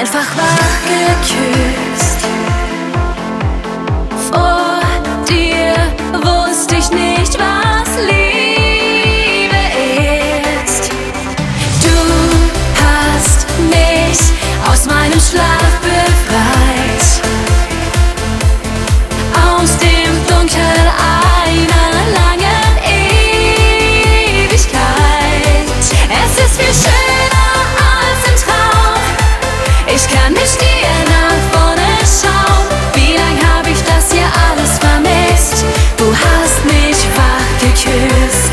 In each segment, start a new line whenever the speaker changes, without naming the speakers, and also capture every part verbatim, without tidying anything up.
einfach wach geküsst. Vor dir wusste ich nicht, was Liebe ist. Du hast mich aus meinem Schlaf befreit, aus dem Dunkel einer langen Ewigkeit. Es ist viel schöner als im Traum. Ich kann mit dir nach vorne schauen. Wie lang hab ich das hier alles vermisst? Du hast mich wach geküsst.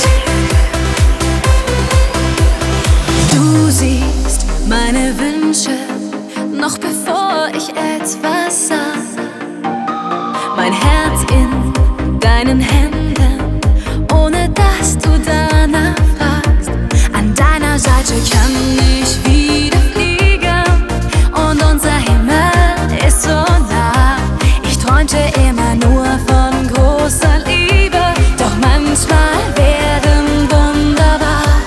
Du siehst meine Wünsche noch bevor ich etwas sah. Mein Herz in deinen Händen, ohne dass du danach fragst. An deiner Seite kann ich wieder fliegen und unser Himmel ist so nah. Ich träumte immer nur von großer Liebe, doch manchmal werden wunderbar.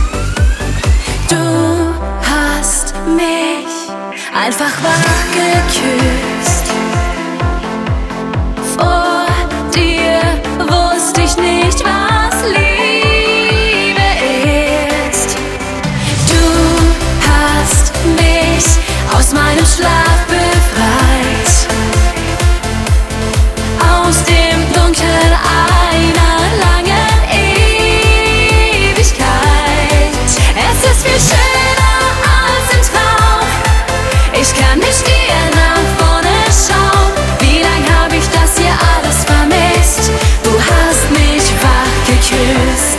Du hast mich einfach wach geküsst. Vor dir wusste ich nicht, was Liebe ist. Du hast mich aus meinem Schlaf befreit, aus dem Dunkel einer langen Ewigkeit. Es ist viel schöner als im Traum. Ich kann mit dir nach vorne schauen. Wie lang hab ich das hier alles vermisst? Du hast mich wach geküsst.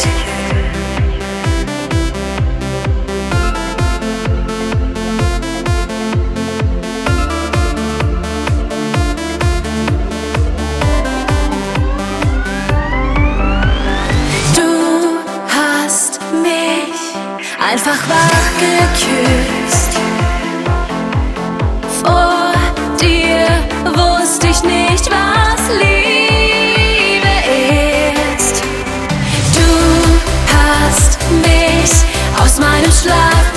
Du hast mich einfach wach geküsst. Vor dir wusste ich nicht, was Liebe ist. Du hast mich aus meinem Schlaf